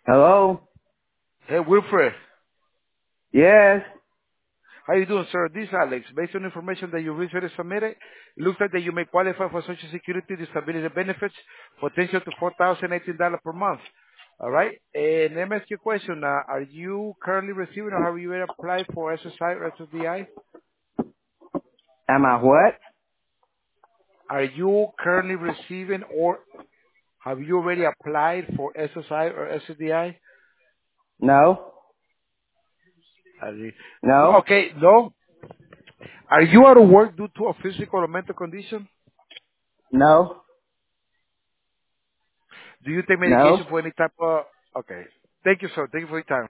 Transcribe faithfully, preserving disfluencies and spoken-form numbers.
Hello? Hey, Wilfred. Yes. How you doing, sir? This is Alex. Based on information that you recently submitted, it looks like that you may qualify for Social Security disability benefits, potential to four thousand eighteen dollars per month. All right? And let me ask you a question. Uh, are you currently receiving or have you ever applied for S S I or S S D I? Am I what? Are you currently receiving or have you already applied for S S I or S S D I? No. Are you- No. Okay, no. Are you out of work due to a physical or mental condition? No. Do you take medication No. for any type of... Okay. Thank you, sir. Thank you for your time.